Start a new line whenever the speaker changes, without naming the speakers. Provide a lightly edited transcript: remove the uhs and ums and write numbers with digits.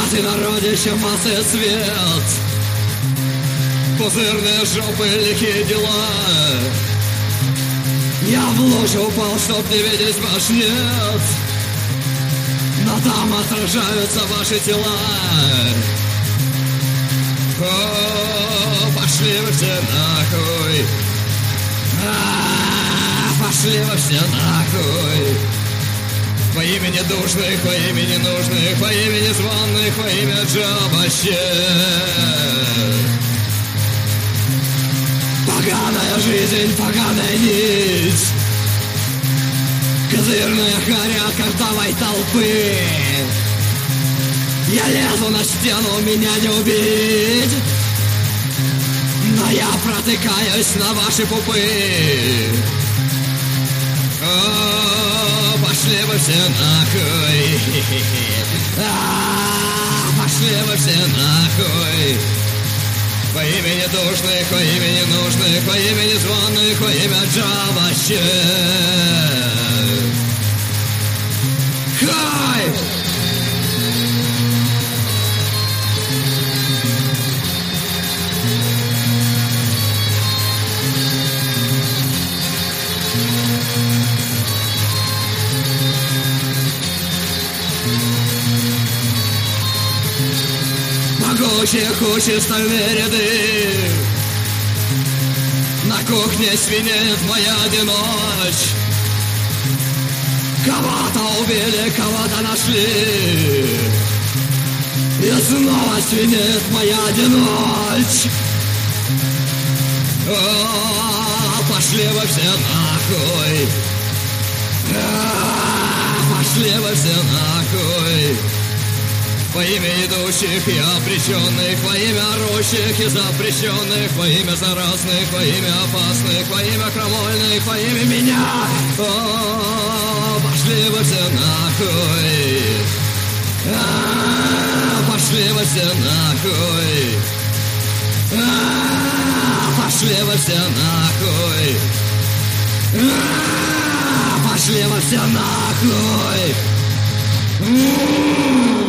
Ты народище массы цвет, пузырные жопы, лихие дела. Я в лужу упал, чтоб не видеть ваш нет, но там отражаются ваши тела. О, пошли вы все нахуй. Пошли вы все нахуй. Во имя недушных, во имя ненужных, во имя незваных, во имя джабаще. Поганая жизнь, поганая нить, козырная харя картовой толпы. Я лезу на стену, меня не убить, но я протыкаюсь на ваши пупы. О, пошли вы все нахуй. Пошли вы все нахуй. Во имя недушных, во имя ненужных, во имя незваных, во имя джабаще. Хай! Могучие кучи, стальные ряды, на кухне свинеет моя ночь. Кого-то убили, кого-то нашли, и снова свинеет моя ночь. О, пошли вы все нахуй. Пошли вы все нахуй. Во имя идущих и обреченных, во имя орущих и запрещенных, во имя заразных, во имя опасных, во имя крамольных, во имя меня. О, пошли вы все нахуй. Пошли вы все нахуй. Пошли вы все нахуй. Пошли вы все нахуй.